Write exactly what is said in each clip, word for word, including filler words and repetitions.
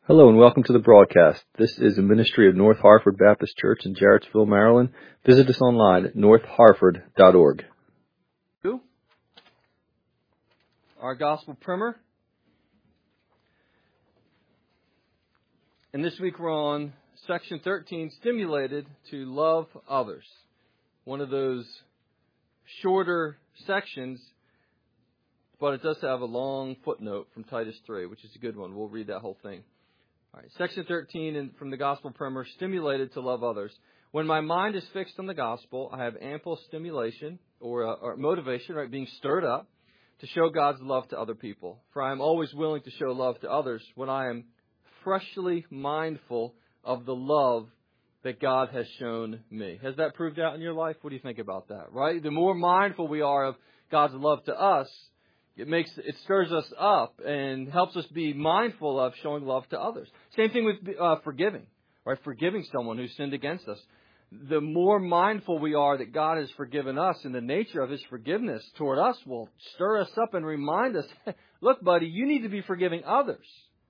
Hello and welcome to the broadcast. This is a ministry of North Harford Baptist Church in Jarrettsville, Maryland. Visit us online at north harford dot org. Our gospel primer. And this week we're on section thirteen, Stimulated to Love Others. One of those shorter sections, but it does have a long footnote from Titus three, which is a good one. We'll read that whole thing. All right, section thirteen in, from the gospel primer, Stimulated to Love Others. When my mind is fixed on the gospel, I have ample stimulation or, uh, or motivation, right, being stirred up to show God's love to other people. For I am always willing to show love to others when I am freshly mindful of the love that God has shown me. Has that proved out in your life? What do you think about that, right? The more mindful we are of God's love to us, it makes it stirs us up and helps us be mindful of showing love to others. Same thing with uh, forgiving, right? Forgiving someone who sinned against us. The more mindful we are that God has forgiven us, and the nature of His forgiveness toward us will stir us up and remind us, look, buddy, you need to be forgiving others.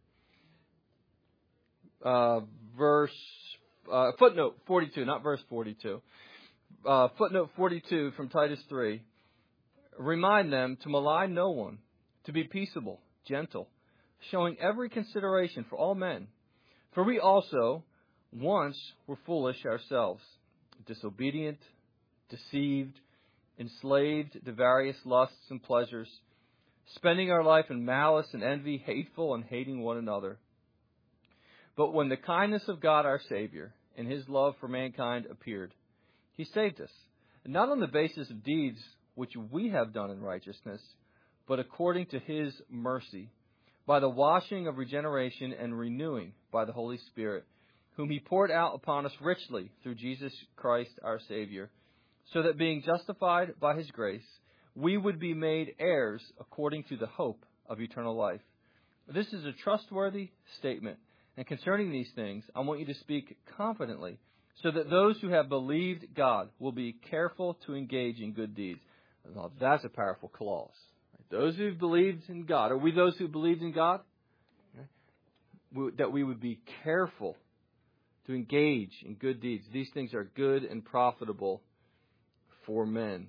Uh, verse uh, footnote forty-two, not verse forty-two. Uh, footnote forty-two from Titus three. Remind them to malign no one, to be peaceable, gentle, showing every consideration for all men. For we also once were foolish ourselves, disobedient, deceived, enslaved to various lusts and pleasures, spending our life in malice and envy, hateful and hating one another. But when the kindness of God our Savior and His love for mankind appeared, He saved us, not on the basis of deeds which we have done in righteousness, but according to His mercy, by the washing of regeneration and renewing by the Holy Spirit, whom He poured out upon us richly through Jesus Christ our Savior, so that being justified by His grace, we would be made heirs according to the hope of eternal life. This is a trustworthy statement, and concerning these things, I want you to speak confidently, so that those who have believed God will be careful to engage in good deeds. Now, that's a powerful clause. Those who believed in God, are we those who believed in God? That we would be careful to engage in good deeds. These things are good and profitable for men.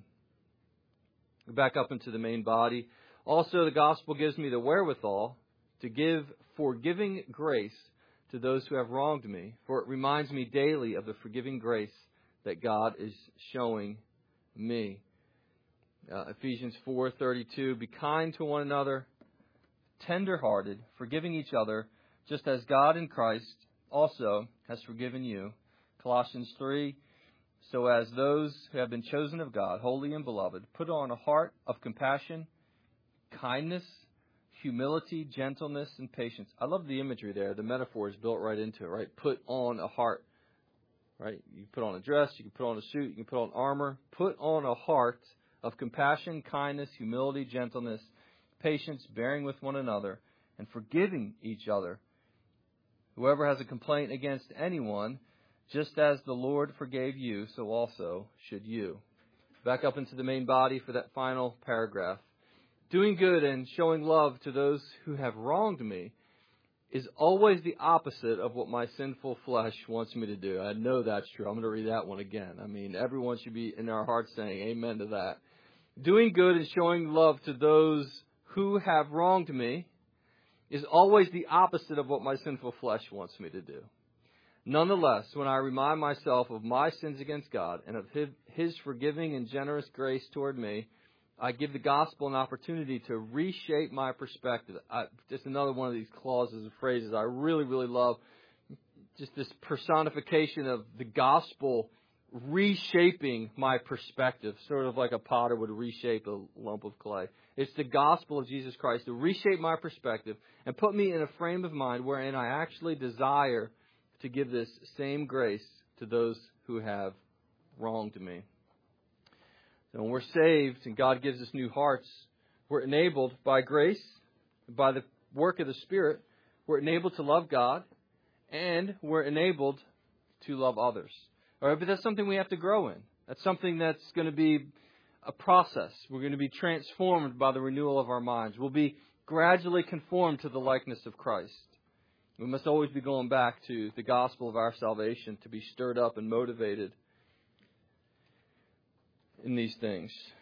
Back up into the main body. Also, the gospel gives me the wherewithal to give forgiving grace to those who have wronged me, for it reminds me daily of the forgiving grace that God is showing me. Uh, Ephesians four thirty-two, be kind to one another, tender-hearted, forgiving each other, just as God in Christ also has forgiven you. Colossians three, so as those who have been chosen of God, holy and beloved, put on a heart of compassion, kindness, humility, gentleness, and patience. I love the imagery there. The metaphor is built right into it, right? Put on a heart, right? You put on a dress, you can put on a suit, you can put on armor. Put on a heart of compassion, kindness, humility, gentleness, patience, bearing with one another, and forgiving each other. Whoever has a complaint against anyone, just as the Lord forgave you, so also should you. Back up into the main body for that final paragraph. Doing good and showing love to those who have wronged me is always the opposite of what my sinful flesh wants me to do. I know that's true. I'm going to read that one again. I mean, everyone should be in our hearts saying amen to that. Doing good and showing love to those who have wronged me is always the opposite of what my sinful flesh wants me to do. Nonetheless, when I remind myself of my sins against God and of His forgiving and generous grace toward me, I give the gospel an opportunity to reshape my perspective. I, just another one of these clauses and phrases I really, really love. Just this personification of the gospel reshaping my perspective, sort of like a potter would reshape a lump of clay. It's the gospel of Jesus Christ to reshape my perspective and put me in a frame of mind wherein I actually desire to give this same grace to those who have wronged me. So when we're saved and God gives us new hearts, we're enabled by grace, by the work of the Spirit, we're enabled to love God, and we're enabled to love others. All right, but that's something we have to grow in. That's something that's going to be a process. We're going to be transformed by the renewal of our minds. We'll be gradually conformed to the likeness of Christ. We must always be going back to the gospel of our salvation to be stirred up and motivated in these things.